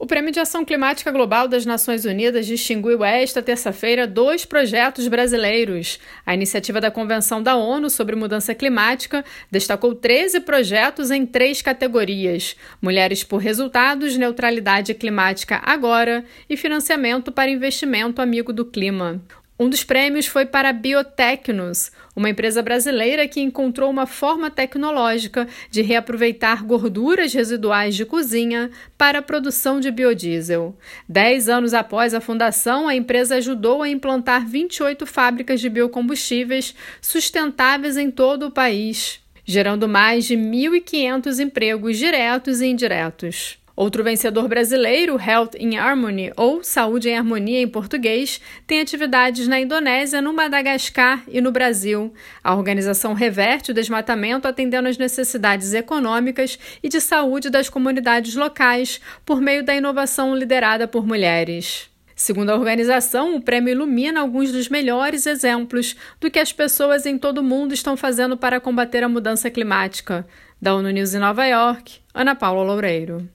O Prêmio de Ação Climática Global das Nações Unidas distinguiu esta terça-feira 2 projetos brasileiros. A iniciativa da Convenção da ONU sobre Mudança Climática destacou 13 projetos em 3 categorias: Mulheres por Resultados, Neutralidade Climática Agora e Financiamento para Investimento Amigo do Clima. Um dos prêmios foi para a Biotecnos, uma empresa brasileira que encontrou uma forma tecnológica de reaproveitar gorduras residuais de cozinha para a produção de biodiesel. 10 anos após a fundação, a empresa ajudou a implantar 28 fábricas de biocombustíveis sustentáveis em todo o país, gerando mais de 1.500 empregos diretos e indiretos. Outro vencedor brasileiro, Health in Harmony, ou Saúde em Harmonia em português, tem atividades na Indonésia, no Madagascar e no Brasil. A organização reverte o desmatamento atendendo às necessidades econômicas e de saúde das comunidades locais por meio da inovação liderada por mulheres. Segundo a organização, o prêmio ilumina alguns dos melhores exemplos do que as pessoas em todo o mundo estão fazendo para combater a mudança climática. Da ONU News em Nova York, Ana Paula Loureiro.